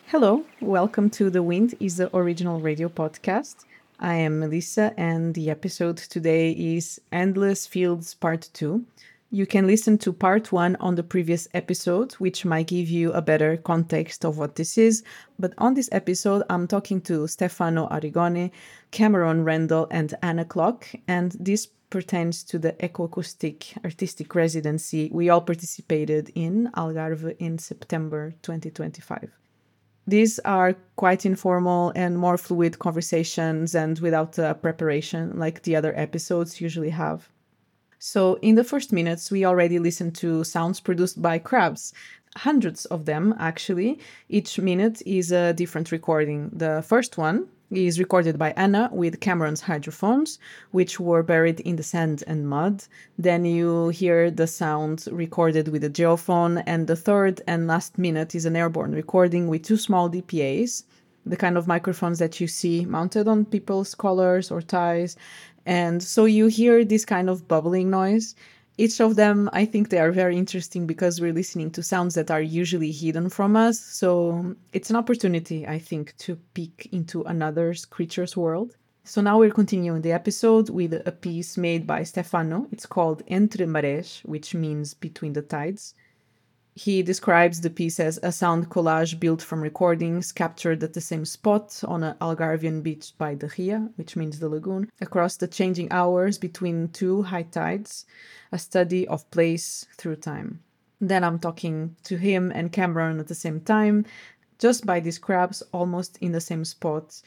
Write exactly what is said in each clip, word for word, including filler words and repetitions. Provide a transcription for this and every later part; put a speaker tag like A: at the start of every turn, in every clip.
A: Hello, welcome to The Wind is the Original Radio Podcast. I am Melissa, and the episode today is Endless Fields Part two. You can listen to Part one on the previous episode, which might give you a better context of what this is. But on this episode, I'm talking to Stefano Arrigoni, Cameron Randall, and Anna Clock, and this pertains to the Ecoacoustic Artistic Residency we all participated in Algarve in September twenty twenty-five. These are quite informal and more fluid conversations and without uh, preparation like the other episodes usually have. So, in the first minutes, we already listened to sounds produced by crabs. Hundreds of them, actually. Each minute is a different recording. The first one is recorded by Anna with Cameron's hydrophones, which were buried in the sand and mud. Then you hear the sound recorded with a geophone, and the third and last minute is an airborne recording with two small D P As, the kind of microphones that you see mounted on people's collars or ties. And so you hear this kind of bubbling noise. Each of them, I think they are very interesting because we're listening to sounds that are usually hidden from us. So it's an opportunity, I think, to peek into another creature's world. So now we're continuing the episode with a piece made by Stefano. It's called Entre Marés, which means between the tides. He describes the piece as a sound collage built from recordings captured at the same spot on an Algarvian beach by the Ria, which means the lagoon, across the changing hours between two high tides, a study of place through time. Then I'm talking to him and Cameron at the same time, just by these crabs, almost in the same spot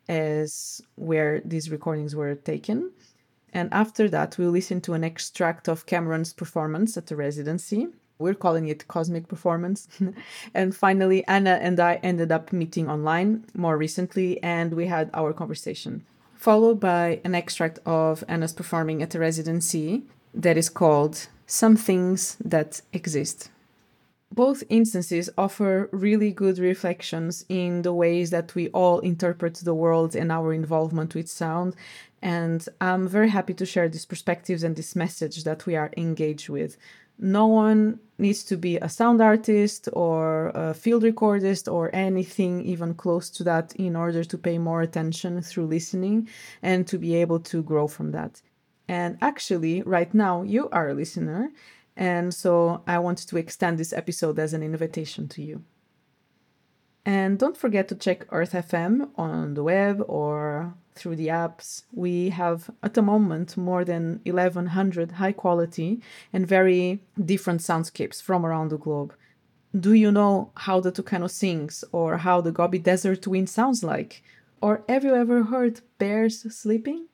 A: as where these recordings were taken. And after that, we'll listen to an extract of Cameron's performance at the residency. We're calling it Cosmic Performance. And finally, Anna and I ended up meeting online more recently, and we had our conversation, followed by an extract of Anna's performing at the residency that is called Some Things That Exist. Both instances offer really good reflections in the ways that we all interpret the world and our involvement with sound. And I'm very happy to share these perspectives and this message that we are engaged with. No one needs to be a sound artist or a field recordist or anything even close to that in order to pay more attention through listening and to be able to grow from that. And actually, right now, you are a listener. And so I wanted to extend this episode as an invitation to you. And don't forget to check Earth F M on the web or through the apps. We have, at the moment, more than eleven hundred high quality and very different soundscapes from around the globe. Do you know how the Tucano sings or how the Gobi Desert wind sounds like? Or have you ever heard bears sleeping?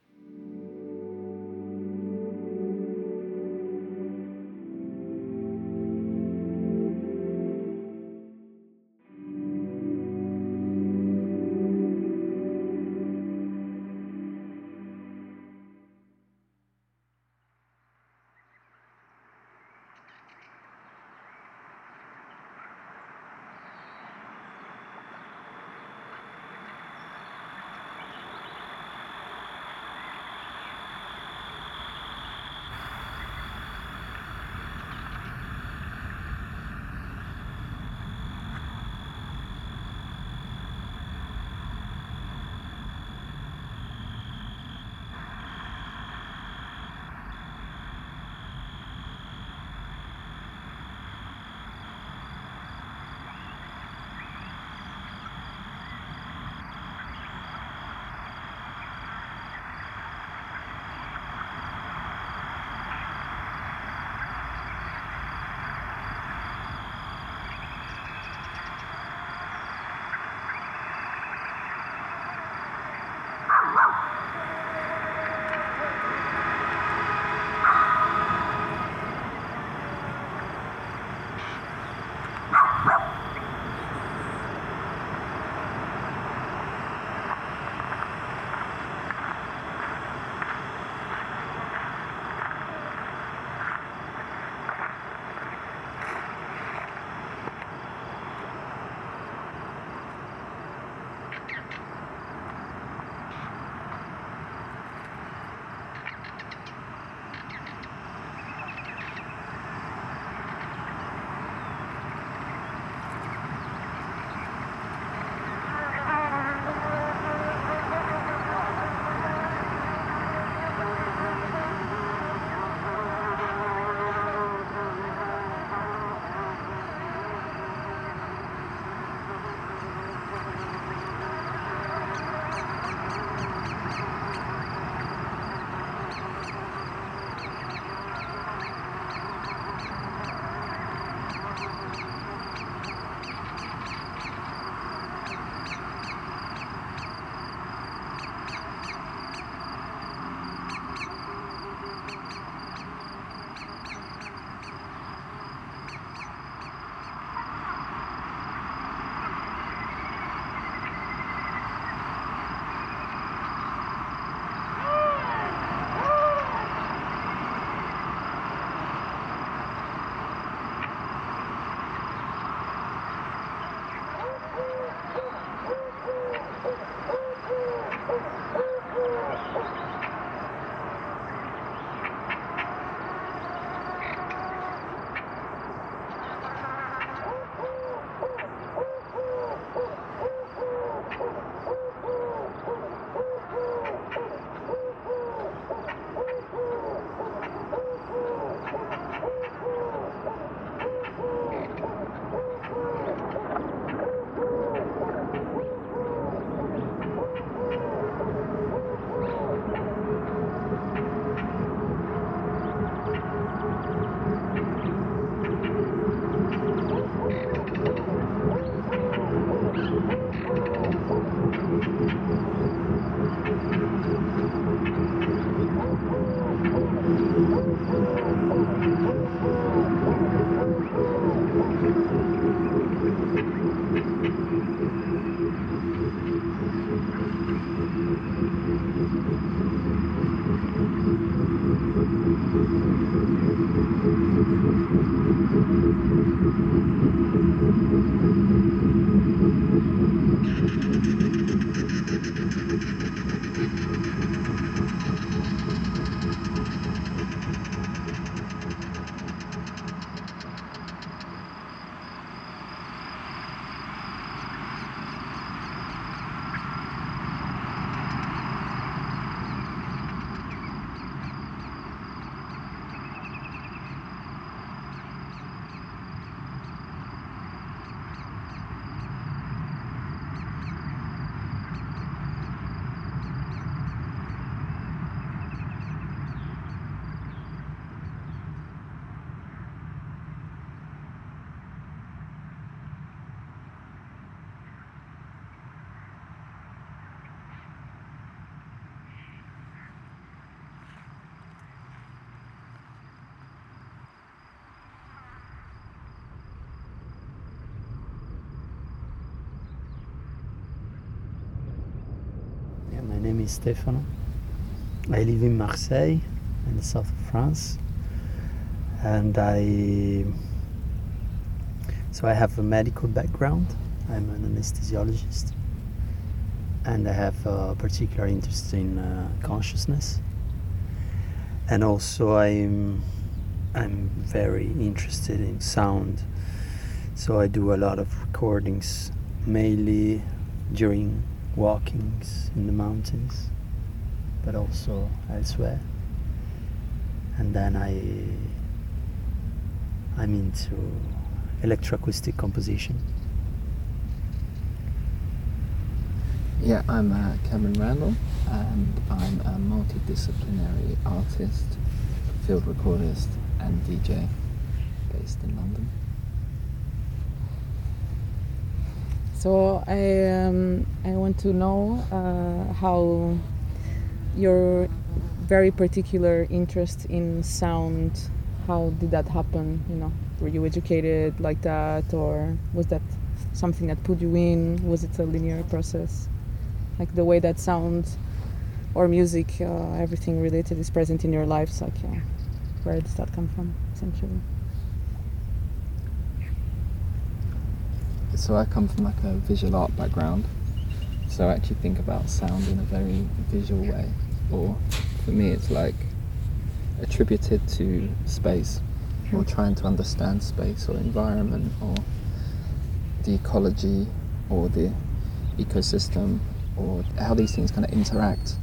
B: name is Stefano. I live in Marseille, in the south of France, and I so I have a medical background. I'm an anesthesiologist, and I have a particular interest in uh, consciousness, and also I'm I'm very interested in sound. So I do a lot of recordings, mainly during walkings in the mountains, but also elsewhere. And then I I'm into electroacoustic composition.
C: Yeah, I'm uh, Cameron Randall, and I'm a multidisciplinary artist, field recordist, and D J based in London.
A: So I um, I want to know uh, how your very particular interest in sound, how did that happen? You know, were you educated like that, or was that something that put you in? Was it a linear process? Like the way that sound or music, uh, everything related is present in your lives, like uh, where does that come from, essentially?
C: So I come from like a visual art background, so I actually think about sound in a very visual way, or for me it's like attributed to space, or trying to understand space or environment or the ecology or the ecosystem, or how these things kind of interact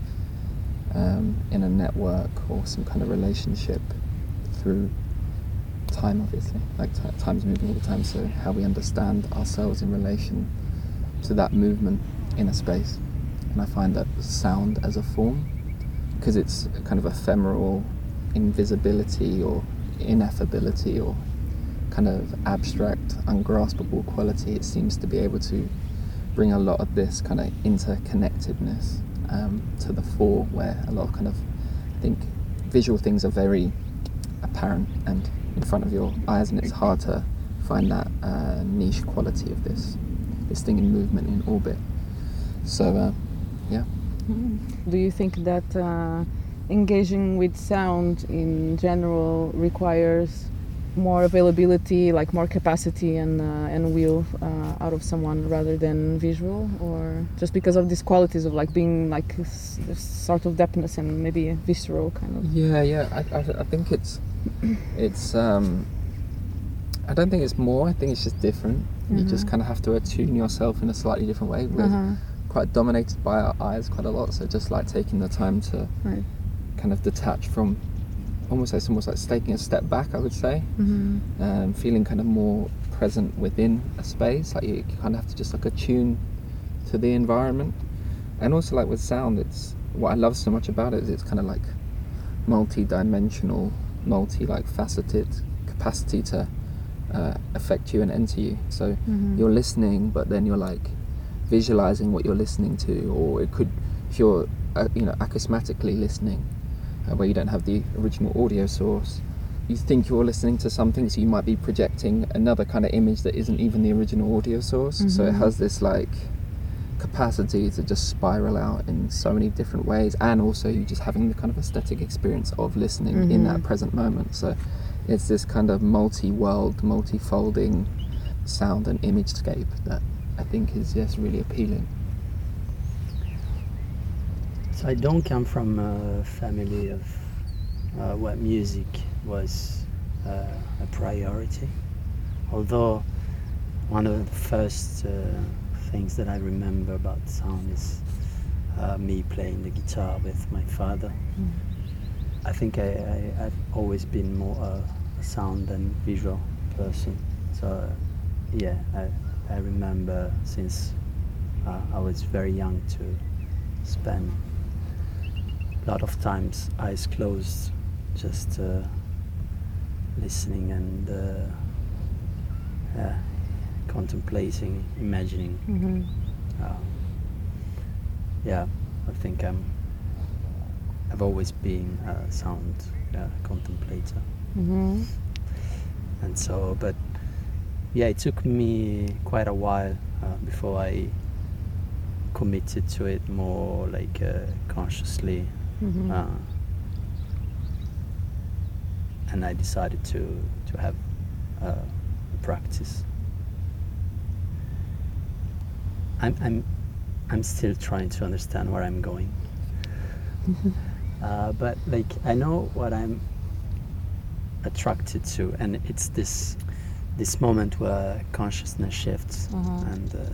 C: um, in a network or some kind of relationship through time, obviously. Like t- time's moving all the time, so how we understand ourselves in relation to that movement in a space. And I find that sound as a form, because it's a kind of ephemeral invisibility or ineffability or kind of abstract, ungraspable quality, it seems to be able to bring a lot of this kind of interconnectedness um, to the fore, where a lot of kind of, I think, visual things are very apparent and in front of your eyes, and it's hard to find that uh, niche quality of this this thing in movement, in orbit. So, uh, yeah.
A: Do you think that uh, engaging with sound in general requires more availability, like more capacity and uh, and will uh, out of someone rather than visual, or just because of these qualities of like being like s- this sort of depthness and maybe visceral kind of?
C: Yeah, yeah. I, I, I think it's it's. Um, I don't think it's more. I think it's just different. Mm-hmm. You just kind of have to attune yourself in a slightly different way. We're uh-huh. quite dominated by our eyes quite a lot, so just like taking the time to right. kind of detach from. Almost it's almost like taking a step back, I would say. Mm-hmm. Um, feeling kind of more present within a space. Like you, you kind of have to just like attune to the environment. And also like with sound, it's what I love so much about it is it's kind of like multi-dimensional, multi like faceted capacity to uh, affect you and enter you. So mm-hmm. you're listening, but then you're like visualizing what you're listening to, or it could, if you're uh, you know acousmatically listening, uh, where you don't have the original audio source, you think you're listening to something, so you might be projecting another kind of image that isn't even the original audio source. Mm-hmm. So it has this like capacity to just spiral out in so many different ways, and also you just having the kind of aesthetic experience of listening mm-hmm. in that present moment. So it's this kind of multi-world, multi-folding sound and image-scape that I think is just really appealing.
B: So I don't come from a family of uh, where music was uh, a priority, although one of the first uh, things that I remember about sound is uh, me playing the guitar with my father. Mm. I think I, I, I've always been more a, a sound than visual person. So uh, yeah, I, I remember since uh, I was very young to spend a lot of times eyes closed, just uh, listening and uh, uh, contemplating, imagining. Mm-hmm. Uh, yeah, I think I'm. I've always been a sound uh, contemplator. Mm-hmm. And so, but yeah, it took me quite a while uh, before I committed to it more like uh, consciously.
A: Mm-hmm.
B: Uh, and I decided to, to have uh, a practice. I'm, I'm, I'm still trying to understand where I'm going. uh, but like I know what I'm attracted to, and it's this this moment where consciousness shifts.
A: Uh-huh.
B: and uh,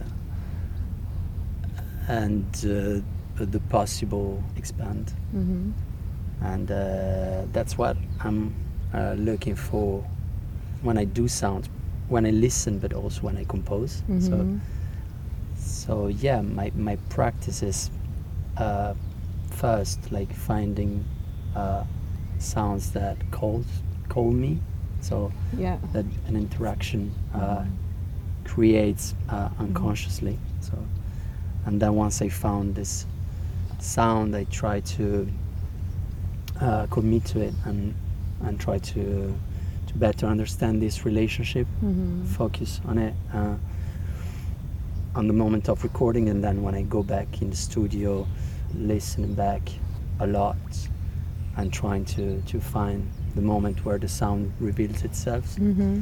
B: and uh, the possible expand.
A: Mm-hmm.
B: And uh, that's what I'm uh, looking for when I do sound, when I listen, but also when I compose.
A: Mm-hmm.
B: So, so yeah, my my practice is uh, first like finding uh, sounds that call call me. So
A: Yeah.
B: that an interaction uh, creates uh, unconsciously. So, and then once I found this sound, I try to uh, commit to it and and try to to better understand this relationship,
A: Mm-hmm.
B: focus on it, uh, on the moment of recording, and then when I go back in the studio, listening back a lot and trying to to find the moment where the sound reveals itself.
A: Mm-hmm.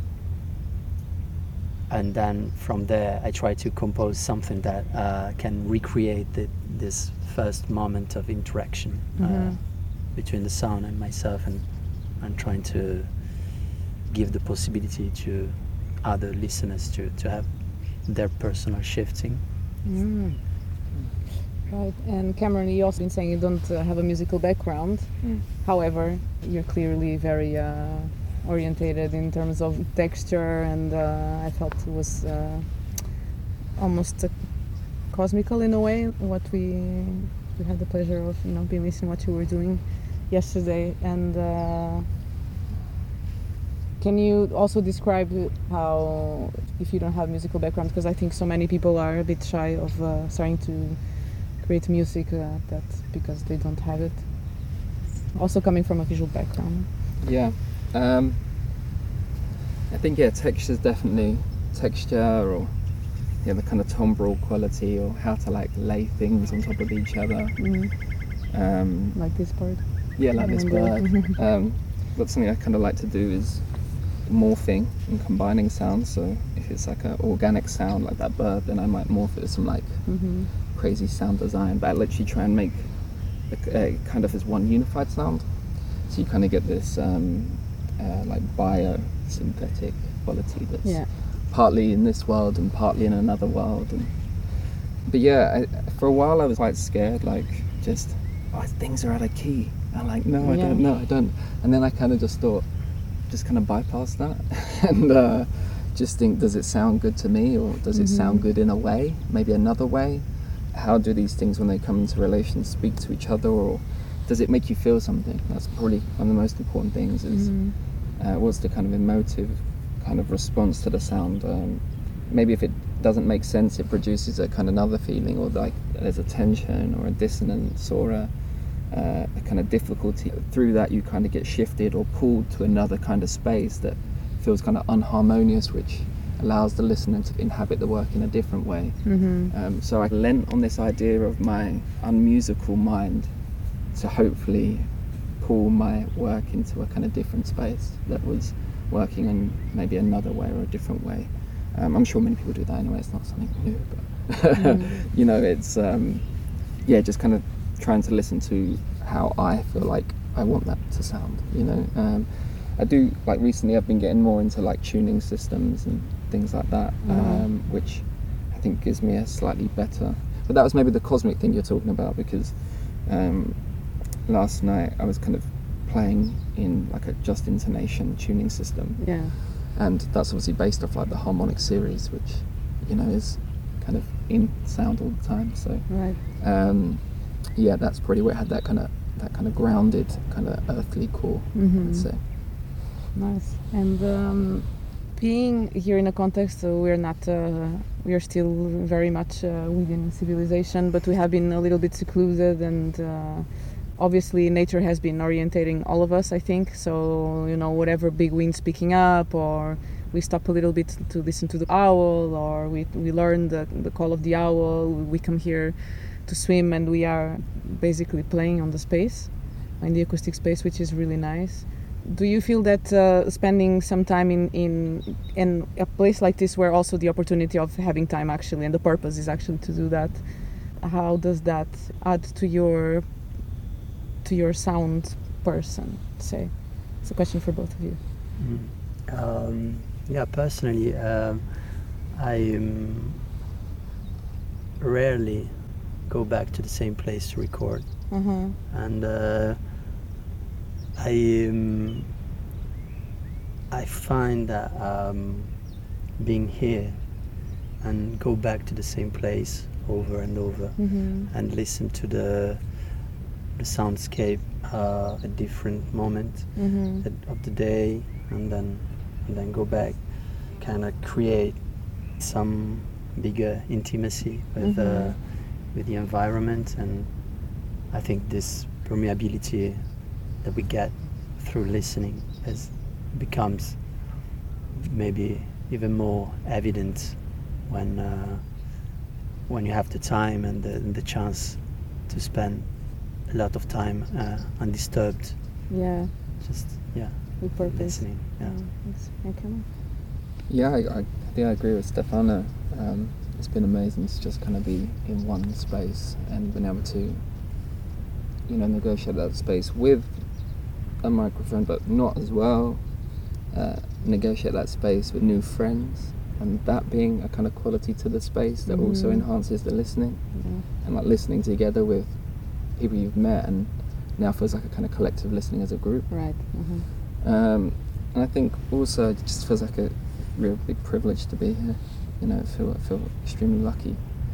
B: And then from there I try to compose something that uh, can recreate the, this first moment of interaction uh,
A: Mm-hmm.
B: between the sound and myself, and, and trying to give the possibility to other listeners to, to have their personal shifting.
A: Mm. Right. And Cameron, you also been saying you don't uh, have a musical background.
C: Mm.
A: However, you're clearly very uh, orientated in terms of texture, and uh, I felt it was uh, almost uh, cosmical in a way. What we we had the pleasure of, you know, being listening what you were doing yesterday. And uh, can you also describe how, if you don't have musical background, because I think so many people are a bit shy of uh, starting to create music, uh, that's because they don't have it. Also coming from a visual background.
C: Yeah, um, I think yeah, texture is definitely texture, or yeah, the kind of timbre quality, or how to like lay things on top of each other.
A: Mm.
C: Um,
A: Like this part.
C: yeah, like this bird.
A: Remember?
C: Um, that's something I kind of like to do, is morphing and combining sounds. So if it's like an organic sound like that bird, then I might morph it with some like
A: Mm-hmm.
C: crazy sound design, but I literally try and make a, a kind of as one unified sound. So you kind of get this um, uh, like biosynthetic quality that's
A: Yeah.
C: partly in this world and partly in another world. And, but yeah, I, for a while I was quite scared, like just, oh, things are out of key. I'm like, no, I
A: Yeah.
C: don't, no, I don't. And then I kind of just thought, just kind of bypass that and uh, just think, does it sound good to me, or does it
A: Mhm.
C: sound good in a way, maybe another way? How do these things, when they come into relation, speak to each other, or does it make you feel something? That's probably one of the most important things, is
A: Mhm.
C: uh, what's the kind of emotive kind of response to the sound. Um, maybe if it doesn't make sense, it produces a kind of another feeling, or like there's a tension or a dissonance or a, uh, a kind of difficulty. Through that you kind of get shifted or pulled to another kind of space that feels kind of unharmonious, which allows the listener to inhabit the work in a different way.
A: Mm-hmm.
C: Um, so I lent on this idea of my unmusical mind to hopefully pull my work into a kind of different space that was working in maybe another way or a different way. Um, I'm sure many people do that anyway, it's not something new, but
A: Mm-hmm.
C: you know, it's um, yeah, just kind of trying to listen to how I feel like I want that to sound, you know. Um, I do, like recently I've been getting more into like tuning systems and things like that,
A: Mhm.
C: um, which I think gives me a slightly better, but that was maybe the cosmic thing you're talking about, because um, last night I was kind of playing in like a just intonation tuning system,
A: Yeah.
C: and that's obviously based off like the harmonic series, which, you know, is kind of in sound all the time. So
A: Right.
C: um, yeah, that's probably where it had that kind of that kind of grounded, kind of earthly core,
A: Mm-hmm.
C: I'd say.
A: Nice. And um, being here in a context, uh, we're not, uh, we are still very much uh, within civilization, but we have been a little bit secluded, and uh, obviously nature has been orientating all of us, I think. So, you know, whatever big wind's picking up, or we stop a little bit to listen to the owl, or we we learn the the call of the owl. We come here to swim, and we are basically playing on the space, in the acoustic space, which is really nice. Do you feel that uh, spending some time in, in in a place like this, where also the opportunity of having time actually and the purpose is actually to do that, how does that add to your to your sound person, say? It's a question for both of you.
B: Mm. Um, yeah, personally, um, I um, rarely go back to the same place to record,
A: Uh-huh.
B: and uh, I um, I find that um, being here and go back to the same place over and over
A: Mm-hmm.
B: and listen to the the soundscape uh, at different moments
A: Mm-hmm.
B: of the day, and then and then go back, kind of create some bigger intimacy with
A: Mm-hmm.
B: uh, with the environment. And I think this permeability that we get through listening is becomes maybe even more evident when uh, when you have the time and the, and the chance to spend a lot of time uh, undisturbed,
A: Yeah,
B: just yeah
A: with purpose.
B: listening. Yeah.
A: Yeah, thanks. Okay.
C: Yeah, I, I think I agree with Stefano. Um, it's been amazing to just kind of be in one space and been able to, you know, negotiate that space with a microphone, but not as well. Uh, negotiate that space with new friends, and that being a kind of quality to the space that
A: Mhm.
C: also enhances the listening,
A: Yeah.
C: and like listening together with people you've met, and now feels like a kind of collective listening as a group.
A: Right. Mm-hmm.
C: Um, and I think also it just feels like a real big privilege to be here. You know, I feel I feel extremely lucky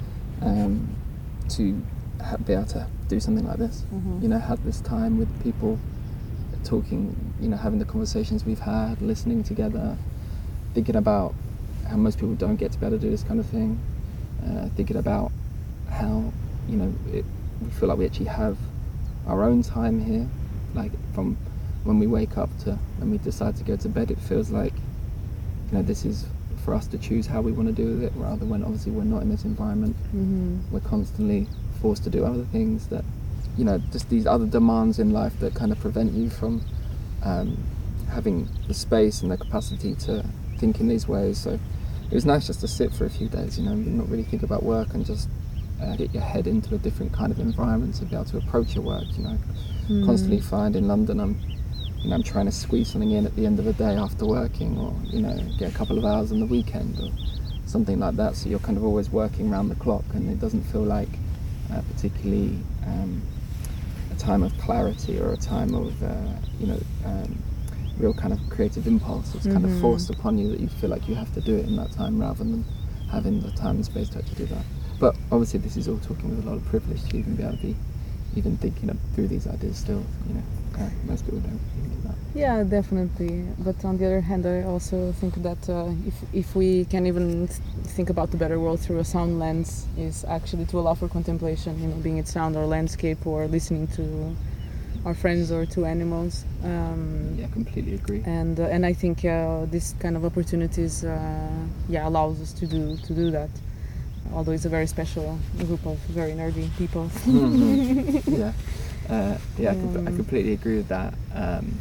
C: um, to ha- be able to do something like this.
A: Mm-hmm.
C: You know, have this time with people, talking. You know, having the conversations we've had, listening together, thinking about how most people don't get to be able to do this kind of thing. Uh, thinking about how, you know, it, we feel like we actually have our own time here, like from when we wake up to when we decide to go to bed. It feels like, you know, this is for us to choose how we want to do it, rather when obviously we're not in this environment.
A: Mm-hmm.
C: We're constantly forced to do other things that, you know, just these other demands in life that kind of prevent you from um, having the space and the capacity to think in these ways. So it was nice just to sit for a few days, you know, and not really think about work, and just uh, get your head into a different kind of environment to be able to approach your work. You know,
A: Mm.
C: constantly find in London I'm, you know, I'm trying to squeeze something in at the end of the day after working, or, you know, get a couple of hours on the weekend or something like that. So you're kind of always working round the clock, and it doesn't feel like uh, particularly um, a time of clarity or a time of, uh, you know, um, real kind of creative impulse. It's kind of
A: Mhm.
C: forced upon you that you feel like you have to do it in that time, rather than having the time and space to actually do that. But obviously this is all talking with a lot of privilege to even be able to be even thinking of, through these ideas still, you know. Uh, most people don't even do that.
A: Yeah, definitely. But on the other hand, I also think that uh, if if we can even th- think about the better world through a sound lens, is actually to allow for contemplation. You know, being it sound or landscape or listening to our friends or to animals. Um,
C: Yeah, completely agree.
A: And uh, and I think uh, this kind of opportunities, uh, yeah, allows us to do to do that. Although it's a very special group of very nerdy people.
C: Mhm. Yeah, uh, yeah, I, com- I
A: Um,
C: completely agree with that. Um,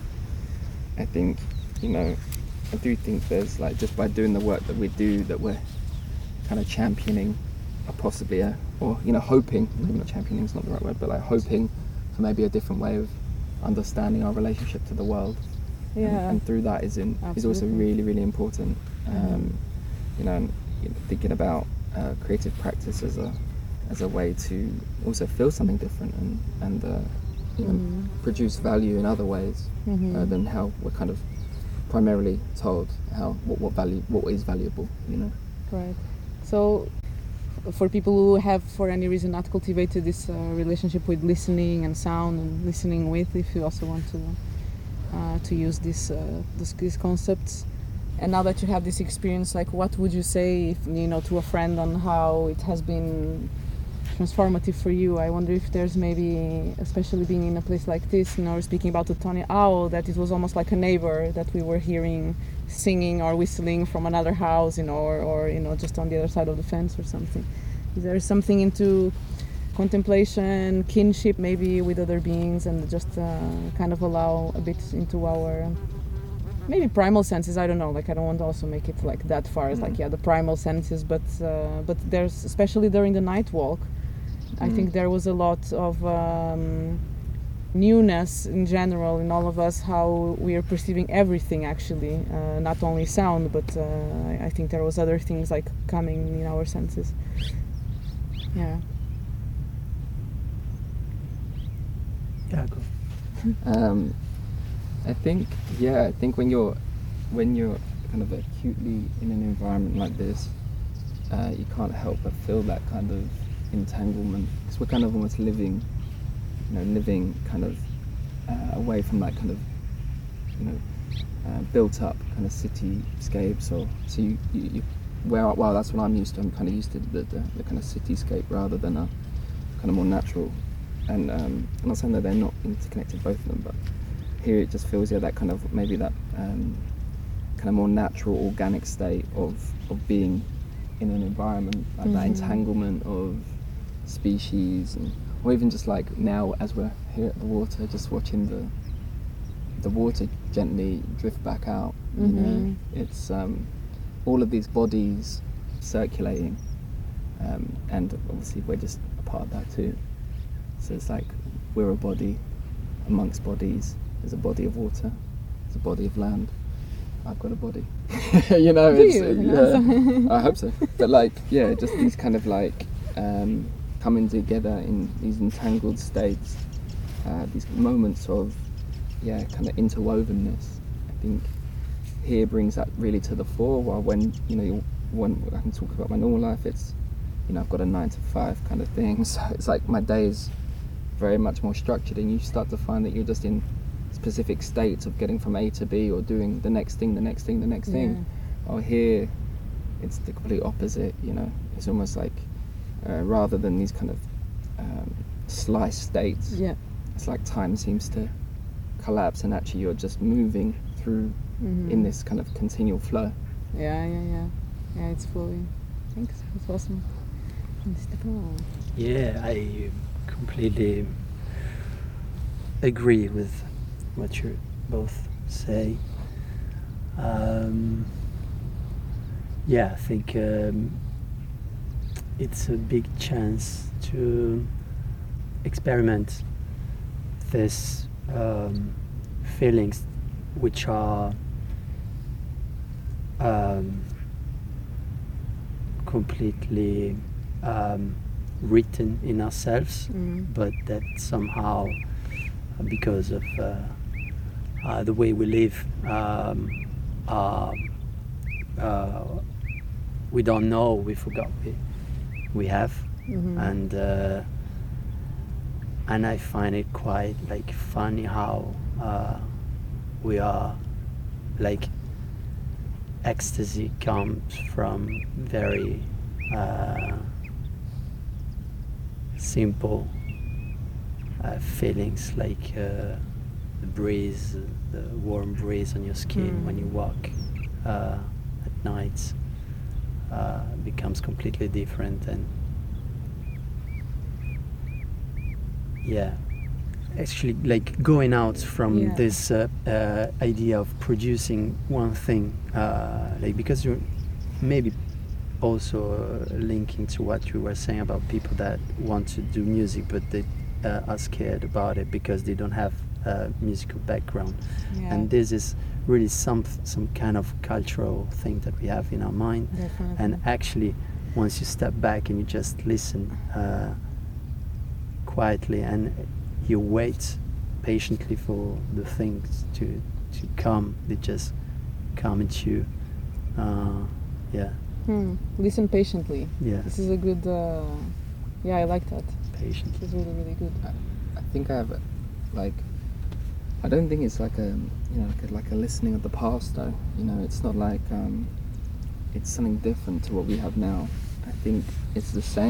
C: I think, you know, I do think there's, like, just by doing the work that we do, that we're kind of championing a possibly a, or, you know, hoping, maybe not championing is not the right word, but like hoping for maybe a different way of understanding our relationship to the world. And,
A: Yeah.
C: and through that is in is also
A: Absolutely.
C: really, really important. Um,
A: Mhm.
C: You know, and, you know, thinking about uh, creative practice as a as a way to also feel something different, and and uh, you know,
A: Mhm.
C: produce value in other ways
A: Mhm.
C: uh, than how we're kind of primarily told how what, what value what is valuable. You know.
A: Right. So, f- for people who have, for any reason, not cultivated this uh, relationship with listening and sound and listening with, if you also want to uh, to use this, uh, this these concepts, and now that you have this experience, like, what would you say, if, you know, to a friend on how it has been transformative for you. I wonder if there's maybe, especially being in a place like this, you know, speaking about the Tony Owl, that it was almost like a neighbor that we were hearing singing or whistling from another house, you know, or, or you know, just on the other side of the fence or something. Is there something into contemplation, kinship maybe with other beings, and just uh, kind of allow a bit into our maybe primal senses? I don't know, like I don't want to also make it like that far as mm. like yeah the primal senses, but uh, but there's, especially during the night walk, mm. I think there was a lot of um, newness in general in all of us, how we are perceiving everything actually, uh, not only sound, but uh, I, I think there was other things like coming in our senses. Yeah.
B: Yeah, go.
C: Um, I think, yeah, I think when you're when you're kind of acutely in an environment like this, uh, you can't help but feel that kind of entanglement, because we're kind of almost living, you know, living kind of uh, away from that kind of, you know, uh, built up kind of cityscapes, or so you, you, you well, well, that's what I'm used to. I'm kind of used to the, the, the kind of cityscape rather than a kind of more natural. And um, I'm not saying that they're not interconnected, both of them, but here it just feels, yeah, that kind of, maybe that um, kind of more natural, organic state of, of being in an environment, like mm-hmm. that entanglement of species, and or even just like now as we're here at the water, just watching the the water gently drift back out, you mm-hmm. know, it's um, all of these bodies circulating, um, and obviously we're just a part of that too. So it's like we're a body amongst bodies. There's a body of water, there's a body of land. I've got a body. you know,
A: Do
C: it's,
A: you?
C: yeah, I hope so. But like, yeah, just these kind of like um, coming together in these entangled states, uh, these moments of, yeah, kind of interwovenness. I think here brings that really to the fore. While when, you know, you, when I can talk about my normal life, it's, you know, I've got a nine to five kind of thing. So it's like my day is very much more structured, and you start to find that you're just in specific states of getting from A to B, or doing the next thing, the next thing, the next yeah. thing. Or here, it's the complete opposite, you know. It's almost like, uh, rather than these kind of um, sliced states,
A: yeah.
C: it's like time seems to collapse, and actually you're just moving through mm-hmm. in this kind of continual flow.
A: Yeah, yeah, yeah. Yeah, it's flowing. Thanks, it's awesome.
B: Yeah, I completely agree with what you both say. Um, yeah, I think um, it's a big chance to experiment these um, feelings which are um, completely um, written in ourselves, mm. but that somehow, because of uh, uh, the way we live, um, uh, uh, we don't know, we forgot we, we have, mm-hmm. and uh, and I find it quite like funny how uh, we are like ecstasy comes from very uh, simple uh, feelings, like uh, the breeze, the warm breeze on your skin mm. when you walk uh, at night uh, becomes completely different. And yeah, actually like going out from yeah. this uh, uh, idea of producing one thing, uh, like because you're maybe also uh, linking to what you were saying about people that want to do music but they uh, are scared about it because they don't have a musical background, yeah. and this is really some some kind of cultural thing that we have in our mind.
A: Definitely.
B: And actually once you step back and you just listen uh, quietly and you wait patiently for the things to to come, they just come at you. Uh, yeah.
A: Hmm. Listen patiently.
B: Yeah.
A: This is a good. Uh, yeah, I like that.
B: Patiently.
A: This is really, really good.
C: I, I think I have, like, I don't think it's like a, you know, like a, like a listening of the past though. You know, it's not like um, it's something different to what we have now. I think it's the same.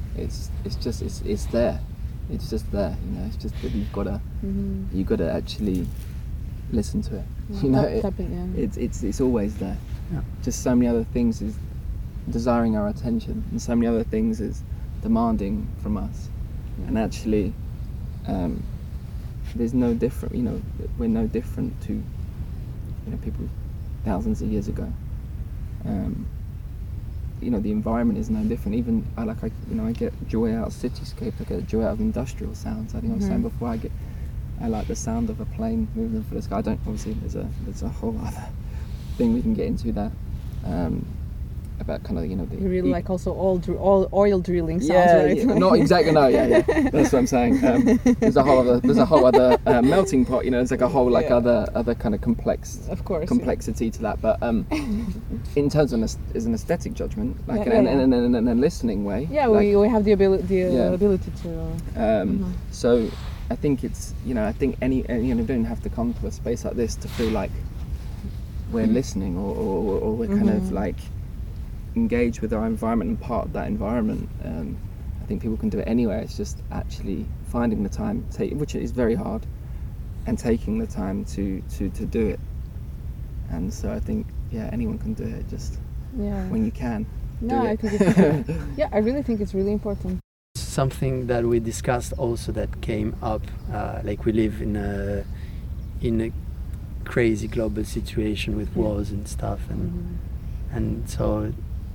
C: it's it's just it's it's there. It's just there, you know. It's just that you've got to mm-hmm. you've got to actually listen to it.
A: Yeah,
C: you know,
A: tap,
C: it,
A: tap it, yeah.
C: it's it's it's always there.
B: Yeah.
C: Just so many other things is desiring our attention, and so many other things is demanding from us. Yeah. And actually, um, there's no different. You know, we're no different to you know people thousands of years ago. Um, you know, the environment is no different. Even I like I you know I get joy out of cityscapes. I get joy out of industrial sounds. I think mm-hmm. I was saying before. I get I like the sound of a plane moving through the sky. I don't obviously there's a there's a whole other thing we can get into that. Um, about kind of you know the
A: you really e- like also all dr- all oil drilling sounds,
C: yeah,
A: right?
C: Yeah, not exactly. No, yeah, yeah. That's what I'm saying. Um, there's a whole other there's a whole other uh, melting pot. You know, there's like a whole like
A: yeah.
C: other other kind of complex
A: of course
C: complexity
A: yeah.
C: to that. But um, in terms of an, is an aesthetic judgment, like
A: yeah,
C: in,
A: yeah.
C: in, in, in, in a listening way.
A: Yeah,
C: like,
A: we we have the ability the uh,
C: yeah.
A: ability to. Uh,
C: um,
A: mm-hmm.
C: So I think it's you know I think any you know don't have to come to a space like this to feel like we're listening or or, or we're kind mm-hmm. of like. Engage with our environment and part of that environment. Um, I think people can do it anywhere. It's just actually finding the time, take, which is very hard, and taking the time to, to, to do it. And so I think, yeah, anyone can do it. Just
A: yeah.
C: when you can.
A: No,
C: do
A: I
C: it.
A: think it's yeah, I really think it's really important.
B: Something that we discussed also that came up, uh, like we live in a in a crazy global situation with
A: yeah.
B: wars and stuff, and mm-hmm. and so.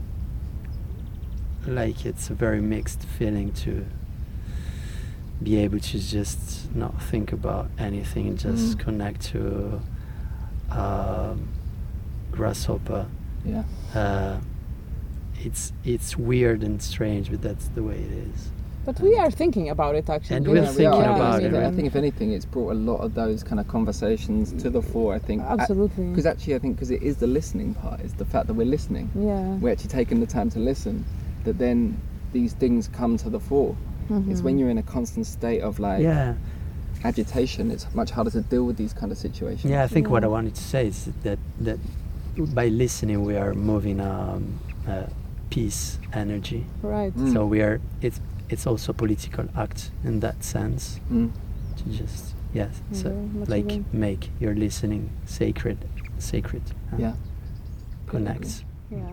B: Like it's a very mixed feeling to be able to just not think about anything, just mm. connect to um, grasshopper.
C: Yeah.
B: Uh, it's it's weird and strange, but that's the way it is.
A: But we are thinking about it actually.
B: And we're
C: yeah,
B: thinking
C: we are.
B: about
C: I
B: it.
C: Right? I think if anything, it's brought a lot of those kind of conversations to the fore. I think
A: absolutely.
C: Because actually, I think because it is the listening part, is the fact that we're listening.
A: Yeah.
C: We're actually taking the time to listen. That then these things come to the fore. Mm-hmm. It's when you're in a constant state of like
B: yeah.
C: agitation, it's much harder to deal with these kind of situations.
B: Yeah, I think
A: yeah.
B: what I wanted to say is that that by listening we are moving um, uh, peace energy.
A: Right.
C: Mm.
B: So we are. It's it's also a political act in that sense.
C: Mm.
B: To just yes,
A: yeah,
B: so like even. Make your listening sacred, sacred. Uh,
C: yeah.
B: Connects.
A: Yeah.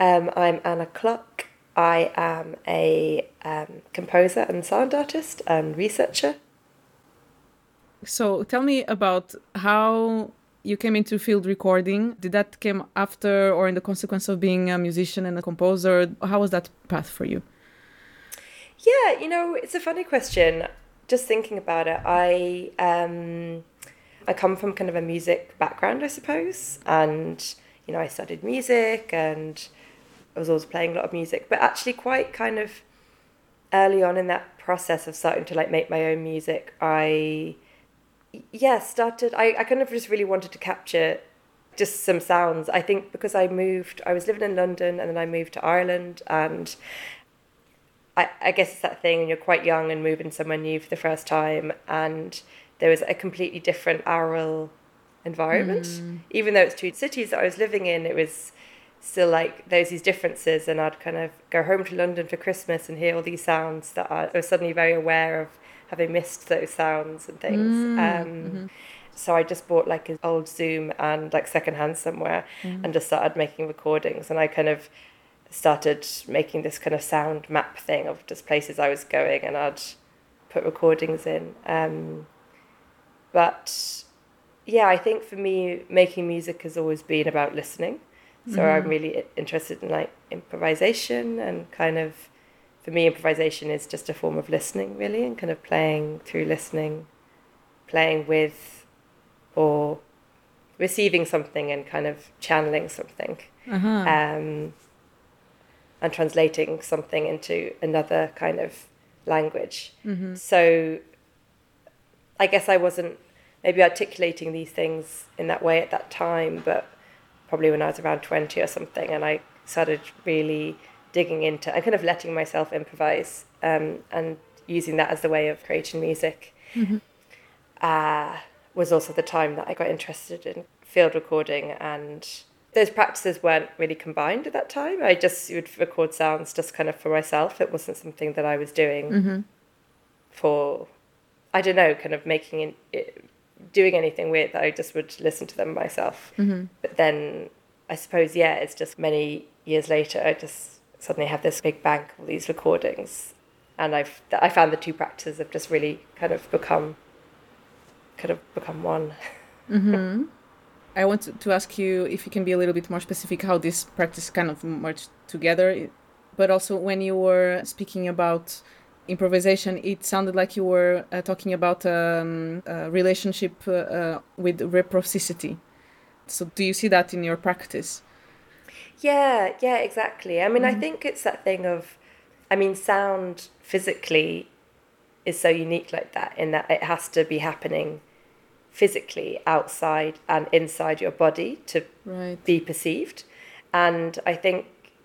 D: Um, I'm Anna Klock. I am a um, composer and sound artist and researcher.
A: So tell me about how you came into field recording. Did that come after or in the consequence of being a musician and a composer? How was that path for you?
D: Yeah, you know, it's a funny question. Just thinking about it, I um, I come from kind of a music background, I suppose. And, you know, I studied music and I was always playing a lot of music. But actually quite kind of early on in that process of starting to, like, make my own music, I, yeah, started... I, I kind of just really wanted to capture just some sounds. I think because I moved... I was living in London and then I moved to Ireland, and... I, I guess it's that thing when you're quite young and moving somewhere new for the first time, and there was a completely different aural environment. Mm. Even though it's two cities that I was living in, it was still like there's these differences, and I'd kind of go home to London for Christmas and hear all these sounds that I, I was suddenly very aware of having missed those sounds and things. Mm. Um, mm-hmm. So I just bought like an old Zoom and like secondhand somewhere mm. and just started making recordings, and I kind of started making this kind of sound map thing of just places I was going, and I'd put recordings in. Um, but yeah, I think for me, making music has always been about listening. So mm-hmm. I'm really interested in like improvisation, and kind of, for me, improvisation is just a form of listening really, and kind of playing through listening, playing with or receiving something and kind of channeling something. Uh-huh. Um, and translating something into another kind of language. Mm-hmm. So I guess I wasn't maybe articulating these things in that way at that time, but probably when I was around twenty or something, and I started really digging into and kind of letting myself improvise um, and using that as the way of creating music. Mm-hmm. Uh, was also the time that I got interested in field recording, and those practices weren't really combined at that time. I just would record sounds just kind of for myself. It wasn't something that I was doing mm-hmm. for, I don't know, kind of making it, doing anything with. I just would listen to them myself. Mm-hmm. But then I suppose, yeah, it's just many years later, I just suddenly have this big bank of these recordings. And I've I found the two practices have just really kind of become, kind of become one.
A: Mm-hmm. I want to, to ask you if you can be a little bit more specific how this practice kind of merged together. But also when you were speaking about improvisation, it sounded like you were uh, talking about um, a relationship uh, uh, with reciprocity. So do you see that in your practice?
D: Yeah, yeah, exactly. I mean, mm-hmm. I think it's that thing of, I mean, sound physically is so unique like that, in that it has to be happening physically outside and inside your body to right. be perceived. And I think,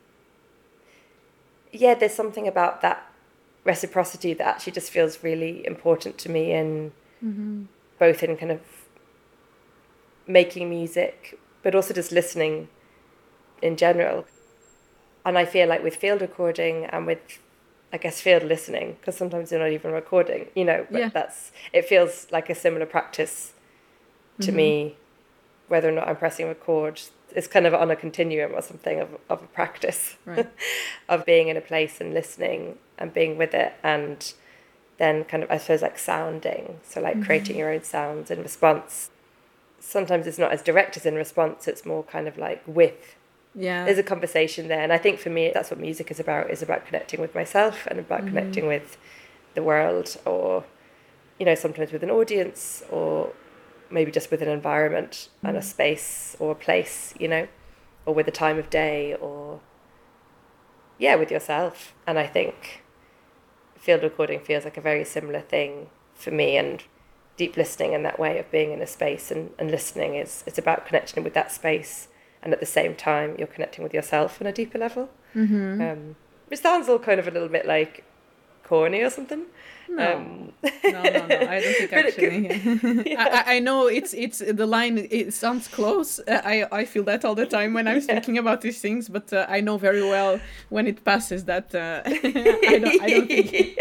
D: yeah, there's something about that reciprocity that actually just feels really important to me, in mm-hmm. both in kind of making music, but also just listening in general. And I feel like with field recording and with, I guess, field listening, because sometimes you're not even recording, you know, but yeah. that's, it feels like a similar practice to mm-hmm. me, whether or not I'm pressing record. It's kind of on a continuum or something of, of a practice right. of being in a place and listening and being with it, and then kind of, I suppose, like sounding. So like mm-hmm. creating your own sounds in response. Sometimes it's not as direct as in response, it's more kind of like with.
A: Yeah.
D: There's a conversation there. And I think for me, that's what music is about, is about connecting with myself and about mm-hmm. connecting with the world, or, you know, sometimes with an audience, or maybe just with an environment mm. and a space or a place, you know, or with a time of day, or, yeah, with yourself. And I think field recording feels like a very similar thing for me, and deep listening in that way of being in a space and, and listening is, it's about connecting with that space, and at the same time you're connecting with yourself on a deeper level. Mm-hmm. Um, which sounds all kind of a little bit like corny or something.
A: No, um, no, no, no. I don't think actually. yeah. I, I know it's it's the line. It sounds close. Uh, I I feel that all the time when I'm speaking yeah. about these things. But uh, I know very well when it passes that. Uh, I don't. I don't think.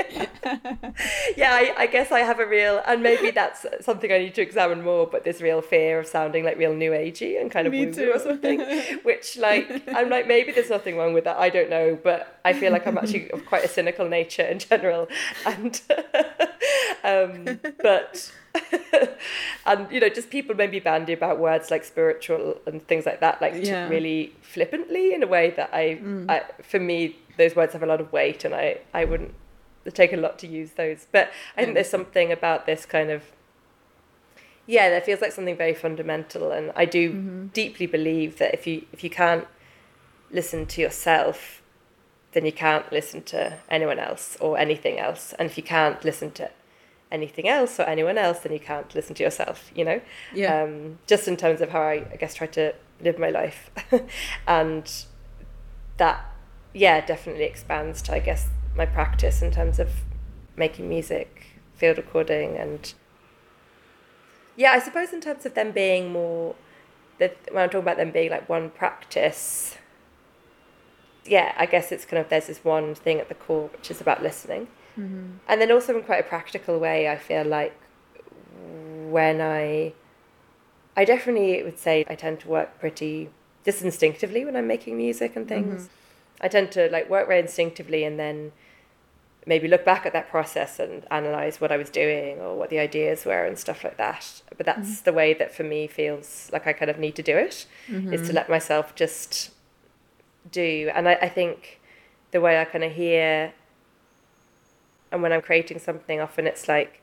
D: Yeah, I, I guess I have a real, and maybe that's something I need to examine more, but this real fear of sounding like real new agey and kind of
A: Me
D: woo
A: too.
D: or something, which like, I'm like, maybe there's nothing wrong with that, I don't know, but I feel like I'm actually of quite a cynical nature in general, and um, but and you know, just people maybe bandy about words like spiritual and things like that, like
A: Yeah.
D: really flippantly in a way that I,
A: Mm.
D: I, for me, those words have a lot of weight, and I, I wouldn't take a lot to use those. But I think there's something about this kind of, yeah, that feels like something very fundamental, and I do
A: Mm-hmm.
D: deeply believe that if you if you can't listen to yourself, then you can't listen to anyone else or anything else, and if you can't listen to anything else or anyone else, then you can't listen to yourself, you know?
A: Yeah.
D: Um, just in terms of how I, I guess, try to live my life. And that, yeah, definitely expands to, I guess, my practice in terms of making music, field recording, and yeah, I suppose in terms of them being more, that when I'm talking about them being like one practice, yeah, I guess it's kind of, there's this one thing at the core, which is about listening.
A: Mm-hmm.
D: And then also in quite a practical way, I feel like when I, I definitely would say I tend to work pretty just instinctively when I'm making music and things.
A: Mm-hmm.
D: I tend to like work very instinctively and then maybe look back at that process and analyze what I was doing or what the ideas were and stuff like that. But that's mm-hmm. the way that for me feels like I kind of need to do it, mm-hmm. is to let myself just do. And I, I think the way I kind of hear, and when I'm creating something, often it's like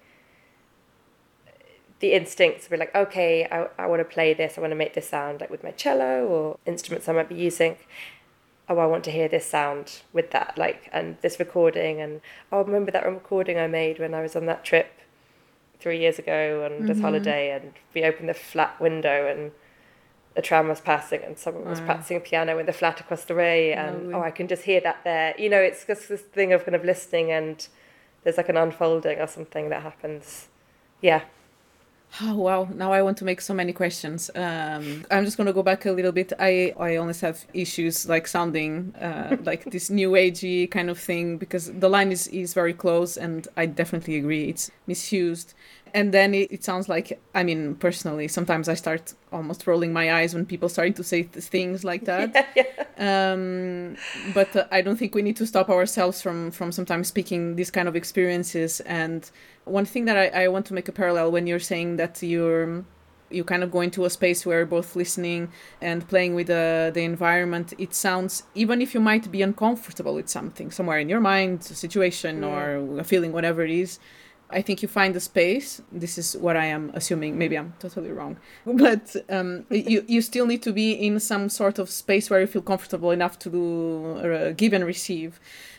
D: the instincts were like, okay, I, I want to play this, I want to make this sound like with my cello or instruments I might be using. Oh, I want to hear this sound with that, like, and this recording, and oh, remember that recording I made when I was on that trip three years ago on this mm-hmm. holiday, and we opened the flat window and a tram was passing and someone was wow. practicing a piano in the flat across the way, and Lovely. oh, I can just hear that there. You know, it's just this thing of kind of listening, and there's like an unfolding or something that happens. Yeah.
A: Oh, wow. Now I want to make so many questions. Um, I'm just going to go back a little bit. I, I always have issues like sounding uh, like this new agey kind of thing, because the line is, is very close, and I definitely agree it's misused. And then it, it sounds like, I mean, personally, sometimes I start almost rolling my eyes when people start to say th- things like that.
D: Yeah, yeah.
A: Um, but uh, I don't think we need to stop ourselves from, from sometimes speaking these kind of experiences. And one thing that I, I want to make a parallel when you're saying that you're you kind of go into a space where both listening and playing with the, the environment, it sounds, even if you might be uncomfortable with something somewhere in your mind, a situation mm. or a feeling, whatever it is, I think you find the space. This is what I am assuming. Maybe I'm totally wrong. But um, you, you still need to be in some sort of space where you feel comfortable enough to do, uh, give and receive.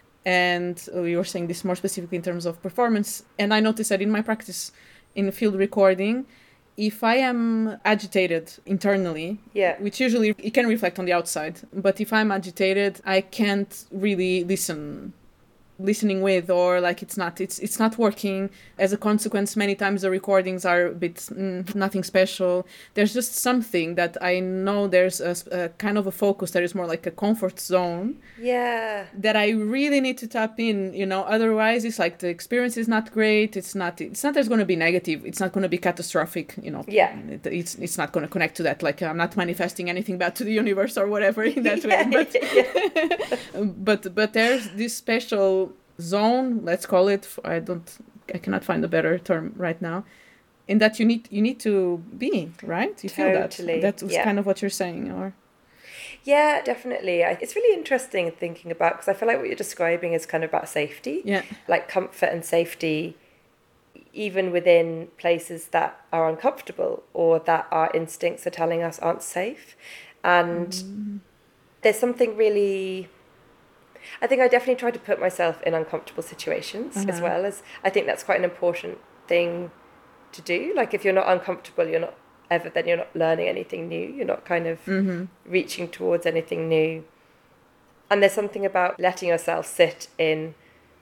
A: And uh, you were saying this more specifically in terms of performance. And I noticed that in my practice in field recording, if I am agitated internally,
D: yeah.
A: which usually it can reflect on the outside, but if I'm agitated, I can't really listen listening with, or like it's not it's it's not working. As a consequence, many times the recordings are a bit mm, nothing special. There's just something that I know there's a, a kind of a focus that is more like a comfort zone,
D: yeah,
A: that I really need to tap in, you know. Otherwise it's like the experience is not great. It's not it's not there's going to be negative, it's not going to be catastrophic, you know.
D: Yeah,
A: it, it's it's not going to connect to that. Like I'm not manifesting anything bad to the universe or whatever in that
D: yeah,
A: way, but
D: yeah.
A: but but there's this special zone, let's call it, I don't I cannot find a better term right now, in that you need you need to be, right? You
D: totally.
A: feel that that's
D: yeah.
A: kind of what you're saying, or
D: yeah, definitely. It's really interesting thinking about, because I feel like what you're describing is kind of about safety,
A: yeah,
D: like comfort and safety, even within places that are uncomfortable or that our instincts are telling us aren't safe. And mm. there's something really, I think I definitely try to put myself in uncomfortable situations uh-huh. as well, as I think that's quite an important thing to do. Like if you're not uncomfortable, you're not ever, then you're not learning anything new. You're not kind of
A: mm-hmm.
D: reaching towards anything new. And there's something about letting yourself sit in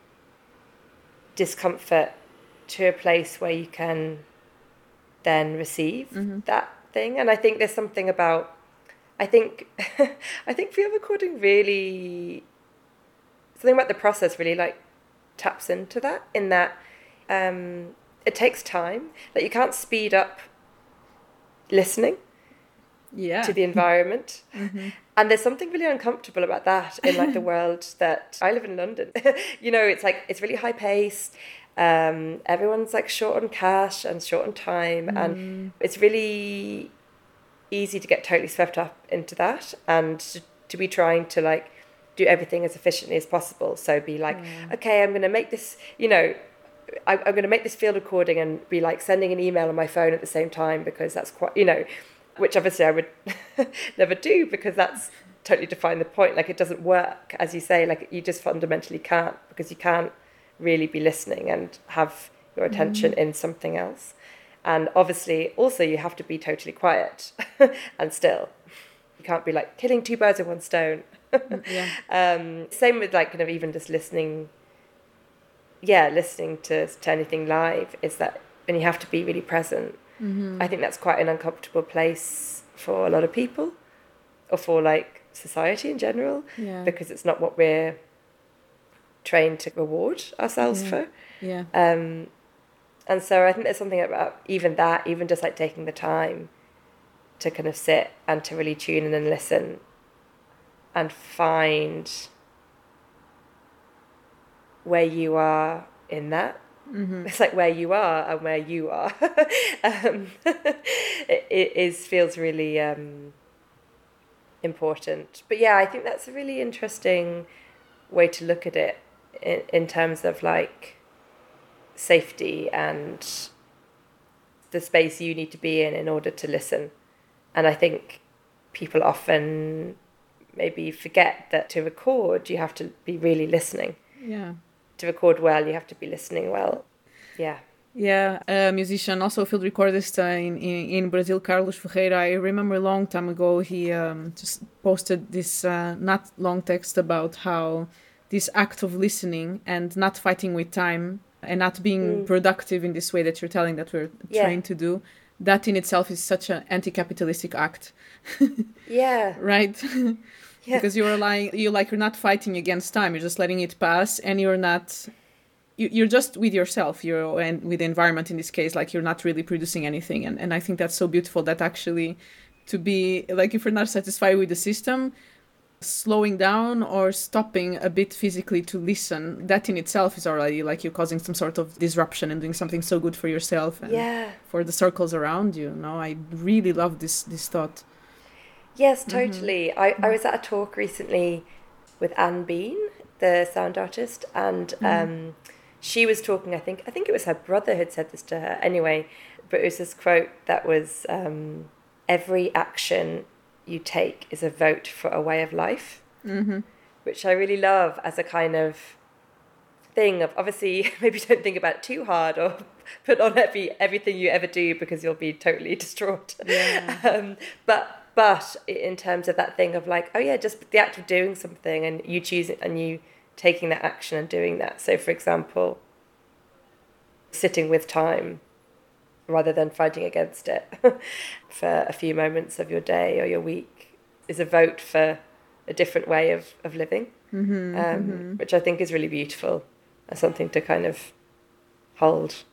D: discomfort to a place where you can then receive
A: mm-hmm.
D: that thing. And I think there's something about, I think, I think field recording really, something about the process really like taps into that, in that um, it takes time. Like, you can't speed up listening
A: Yeah.
D: to the environment.
A: Mm-hmm.
D: And there's something really uncomfortable about that in like the world that I live in London. You know, it's like, it's really high paced. Um, everyone's like short on cash and short on time. Mm. And it's really easy to get totally swept up into that and to, to be trying to like do everything as efficiently as possible. So be like, mm. okay, I'm going to make this, you know, I, I'm going to make this field recording and be like sending an email on my phone at the same time, because that's quite, you know, which obviously I would never do, because that's totally define the point. Like, it doesn't work, as you say, like you just fundamentally can't, because you can't really be listening and have your attention mm. in something else. And obviously also you have to be totally quiet and still. You can't be like killing two birds with one stone. Yeah. Um, same with like kind of even just listening, yeah, listening to, to anything live, is that, and you have to be really present. Mm-hmm. I think that's quite an uncomfortable place for a lot of people, or for like society in general, yeah. because it's not what we're trained to reward ourselves yeah. for.
A: Yeah.
D: Um, and so I think there's something about even that, even just like taking the time to kind of sit and to really tune in and listen and find where you are in that. Mm-hmm. It's like where you are and where you are. um, it, it is feels really um, important. But yeah, I think that's a really interesting way to look at it in, in terms of like safety and the space you need to be in in order to listen. And I think people often maybe forget that to record you have to be really listening.
A: Yeah.
D: To record well, you have to be listening well. Yeah.
A: Yeah, a musician, also a field recordist uh, in, in, in Brazil, Carlos Ferreira. I remember a long time ago, he um, just posted this uh, not long text about how this act of listening and not fighting with time and not being mm. productive in this way that you're telling that we're yeah. trained to do, that in itself is such an anti-capitalistic act.
D: Yeah.
A: Right?
D: Yeah.
A: Because you're lying, you're like, you're not fighting against time, you're just letting it pass, and you're not, you, you're just with yourself, you're, and with the environment in this case, like you're not really producing anything. And, and I think that's so beautiful that actually to be, like, if you're not satisfied with the system, slowing down or stopping a bit physically to listen, that in itself is already like you're causing some sort of disruption and doing something so good for yourself and
D: yeah. for
A: the circles around you. No, I really love this this thought.
D: Yes, totally. Mm-hmm. I, I was at a talk recently with Anne Bean, the sound artist, and mm-hmm. um, she was talking, I think, I think it was her brother had said this to her anyway, but it was this quote that was, um, every action you take is a vote for a way of life, mm-hmm. which I really love as a kind of thing of, obviously, maybe don't think about it too hard or put on every, everything you ever do because you'll be totally distraught.
A: Yeah.
D: um, but But in terms of that thing of like, oh yeah, just the act of doing something and you choosing and you taking that action and doing that. So for example, sitting with time rather than fighting against it for a few moments of your day or your week is a vote for a different way of, of living, mm-hmm, um, mm-hmm. which I think is really beautiful and something to kind of hold.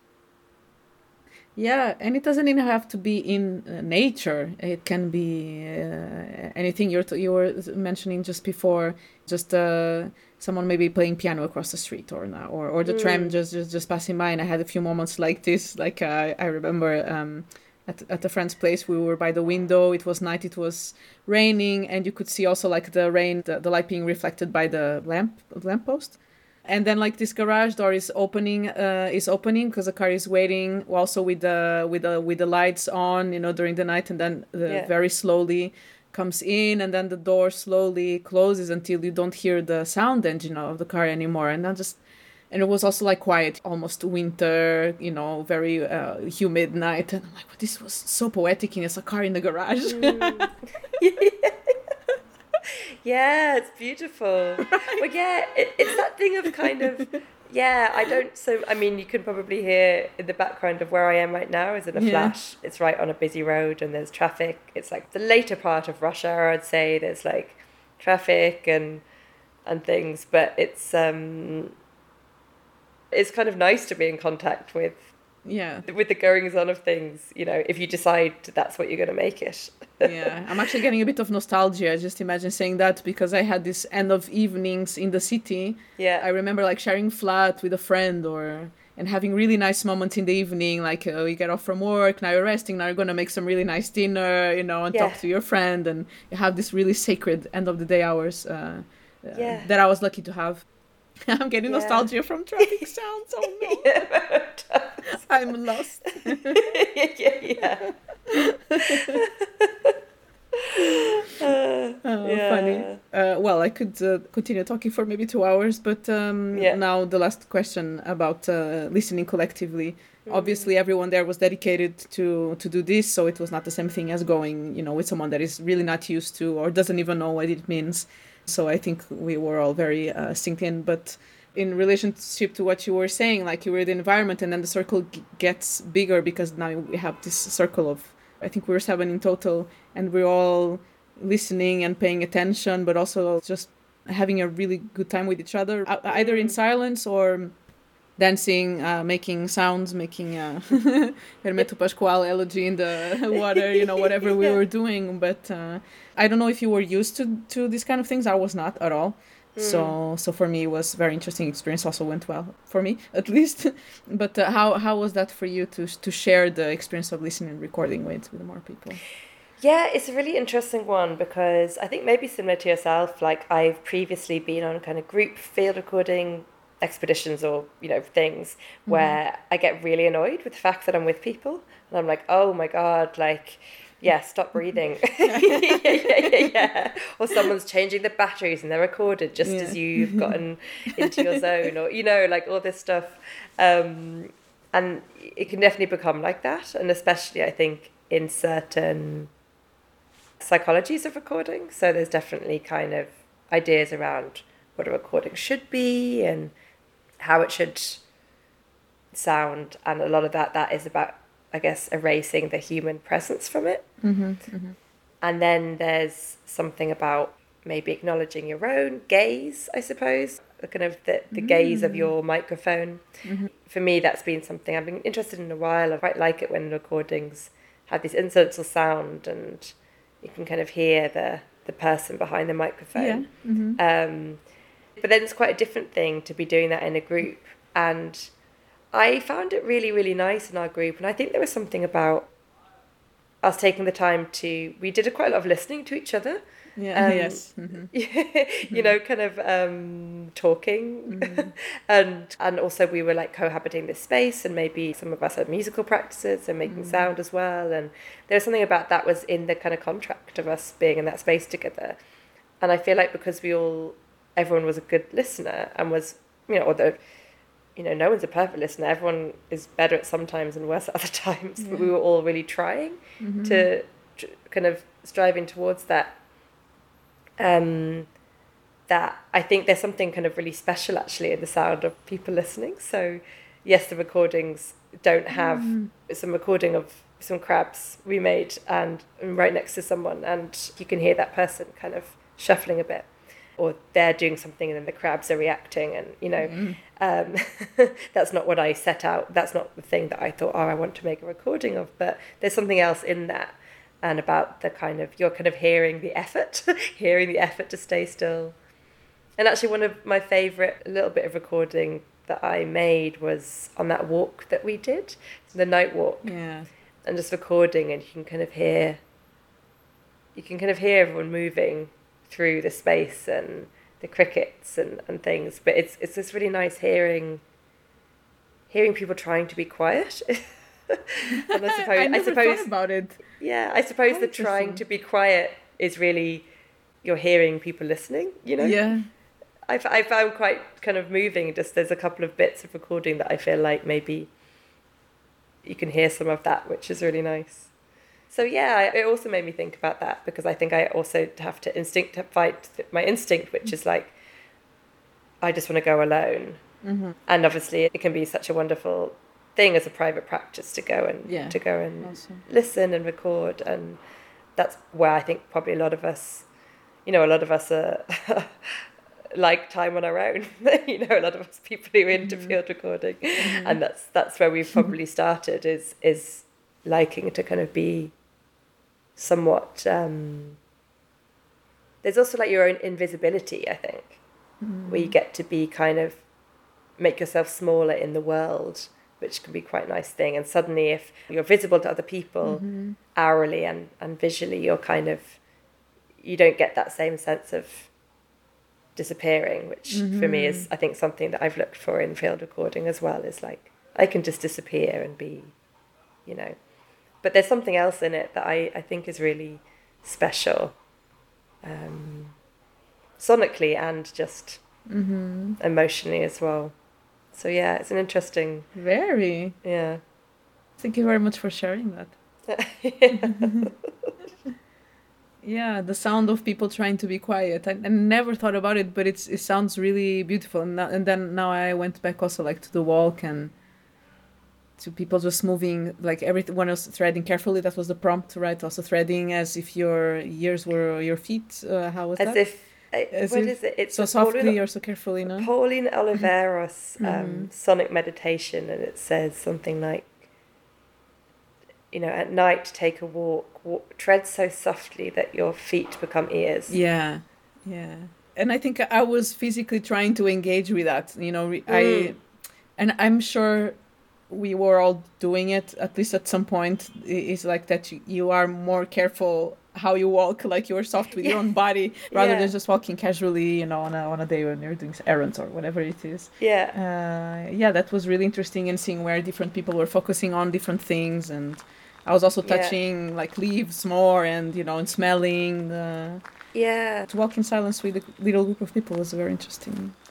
A: Yeah, and it doesn't even have to be in uh, nature. It can be uh, anything you're t- you were mentioning just before, just uh, someone maybe playing piano across the street, or or or the mm. tram just, just just passing by. And I had a few moments like this. Like uh, I remember um, at at a friend's place, we were by the window. It was night. It was raining, and you could see also like the rain, the, the light being reflected by the lamp lamppost. And then like this garage door is opening, uh, is opening because the car is waiting, also with the with the with the lights on, you know, during the night, and then uh, yeah. very slowly comes in, and then the door slowly closes until you don't hear the sound engine of the car anymore, and then just, and it was also like quiet, almost winter, you know, very uh, humid night, and I'm like, well, this was so poetic, and it's a car in the garage.
D: Mm. Yeah, it's beautiful. Right. Well, yeah, it, it's that thing of kind of, yeah, I don't, so, I mean, you can probably hear in the background of where I am right now is in a yeah. flash. It's right on a busy road and there's traffic. It's like the later part of rush hour, I'd say. There's like traffic and and things, but it's, um it's kind of nice to be in contact with
A: Yeah.
D: with the goings on of things, you know, if you decide that's what you're going to make it.
A: Yeah, I'm actually getting a bit of nostalgia. Just imagine saying that, because I had this end of evenings in the city.
D: Yeah.
A: I remember like sharing flat with a friend, or and having really nice moments in the evening, like uh, you get off from work, now you're resting, now you're going to make some really nice dinner, you know, and
D: Yeah.
A: talk to your friend, and you have this really sacred end of the day hours uh, uh,
D: Yeah.
A: that I was lucky to have. I'm getting
D: Yeah.
A: nostalgia from traffic sounds. Oh no,
D: Yeah.
A: I'm lost.
D: yeah, yeah. uh,
A: Oh,
D: yeah.
A: funny. Uh, well, I could uh, continue talking for maybe two hours, but um,
D: Yeah.
A: now the last question about uh, listening collectively.
D: Mm.
A: Obviously, everyone there was dedicated to to do this, so it was not the same thing as going, you know, with someone that is really not used to or doesn't even know what it means. So I think we were all very uh, synced in. But in relationship to what you were saying, like you were in the environment, and then the circle g- gets bigger, because now we have this circle of, I think we were seven in total, and we're all listening and paying attention, but also just having a really good time with each other, uh, either in silence or dancing, uh, making sounds, making uh, Hermeto Pascoal elegy in the water, you know, whatever we
D: Yeah.
A: were doing. But uh, I don't know if you were used to, to these kind of things. I was not at all. So so for me, it was a very interesting experience. Also went well for me, at least. But uh, how how was that for you to to share the experience of listening and recording with, with more people?
D: Yeah, it's a really interesting one, because I think maybe similar to yourself, like I've previously been on kind of group field recording expeditions, or, you know, things where I get really annoyed with the fact that I'm with people, and I'm like, oh my God, like, yeah, stop breathing. yeah, yeah, yeah, yeah. Or someone's changing the batteries and they're recorded just
A: Yeah.
D: as you've gotten into your zone, or, you know, like all this stuff. Um, and it can definitely become like that. And especially, I think, in certain psychologies of recording. So there's definitely kind of ideas around what a recording should be and how it should sound. And a lot of that, that is about, I guess, erasing the human presence from it.
A: Mm-hmm, mm-hmm.
D: And then there's something about maybe acknowledging your own gaze, I suppose, the kind of the, the gaze of your microphone.
A: Mm-hmm.
D: For me, that's been something I've been interested in a while. I quite like it when recordings have this incidental sound and you can kind of hear the, the person behind the microphone.
A: Yeah. Mm-hmm.
D: Um, but then it's quite a different thing to be doing that in a group. And I found it really, really nice in our group. And I think there was something about us taking the time to, we did a quite a lot of listening to each other.
A: Yeah.
D: Um,
A: Yes. Mm-hmm.
D: you know, kind of um, talking.
A: Mm-hmm.
D: and and also we were like cohabiting this space, and maybe some of us had musical practices and making
A: Mm.
D: sound as well. And there was something about that was in the kind of contract of us being in that space together. And I feel like because we all, everyone was a good listener and was, you know, although, you know, no one's a perfect listener. Everyone is better at sometimes and worse at other times.
A: Yeah.
D: But we were all really trying
A: Mm-hmm.
D: to tr- kind of striving towards that. Um, that I think there's something kind of really special actually in the sound of people listening. So yes, the recordings don't have
A: Mm.
D: some recording of some crabs we made and, and right next to someone, and you can hear that person kind of shuffling a bit, or they're doing something and then the crabs are reacting, and you know,
A: Mm.
D: um, that's not what I set out. That's not the thing that I thought, oh, I want to make a recording of, but there's something else in that. And about the kind of, you're kind of hearing the effort, hearing the effort to stay still. And actually one of my favourite little bit of recording that I made was on that walk that we did, the night walk.
A: Yeah.
D: And just recording, and you can kind of hear, you can kind of hear everyone moving through the space and the crickets and, and things. But it's it's just really nice hearing, hearing people trying to be quiet. And I suppose,
A: I
D: I,
A: never
D: suppose
A: thought about it.
D: yeah, I suppose
A: How
D: the trying
A: interesting.
D: to be quiet is really, you're hearing people listening, you know?
A: Yeah.
D: I, f- I found quite kind of moving, just there's a couple of bits of recording that I feel like maybe you can hear some of that, which is really nice. So yeah, I- it also made me think about that, because I think I also have to instinct fight my instinct, which is like, I just want to go alone.
A: Mm-hmm.
D: And obviously it can be such a wonderful thing as a private practice to go and
A: Yeah.
D: to go and
A: Also.
D: listen and record, and that's where I think probably a lot of us, you know, a lot of us are like time on our own. You know, a lot of us people who are into mm-hmm. field recording, mm-hmm. and that's that's where we've probably started. Is is liking to kind of be somewhat. Um, there's also like your own invisibility, I think, mm-hmm. where you get to be kind of make yourself smaller in the world, which can be quite a nice thing. And suddenly, if you're visible to other people mm-hmm. hourly and and visually, you're kind of you don't get that same sense of disappearing, which mm-hmm. for me is, I think, something that I've looked for in field recording as well, is like, I can just disappear and be, you know, but there's something else in it that I, I think is really special, um, sonically and just mm-hmm. emotionally as well. So yeah, it's an interesting...
A: Very.
D: Yeah.
A: Thank you very much for sharing that. Yeah, the sound of people trying to be quiet. I, I never thought about it, but it's it sounds really beautiful. And, now, and then now I went back also like to the walk and to people just moving, like everyone was threading carefully. That was the prompt, right? Also threading as if your ears were your feet. Uh, how was
D: as
A: that?
D: If, uh,
A: as
D: what
A: if
D: is it? It's
A: so softly Pauline, or so carefully, no?
D: Pauline Oliveros um,
A: mm-hmm.
D: sonic meditation, and it says something like, you know, at night, take a walk, walk, tread so softly that your feet become ears.
A: Yeah, yeah. And I think I was physically trying to engage with that, you know, mm. I, and I'm sure we were all doing it, at least at some point. It's like that you, you are more careful how you walk, like you're soft with yeah. your own body, rather yeah. than just walking casually, you know, on a, on a day when you're doing errands or whatever it is.
D: Yeah.
A: Uh, yeah, that was really interesting, and seeing where different people were focusing on different things. And I was also touching yeah. like leaves more, and, you know, and smelling. Uh,
D: yeah.
A: To walk in silence with a little group of people was very interesting.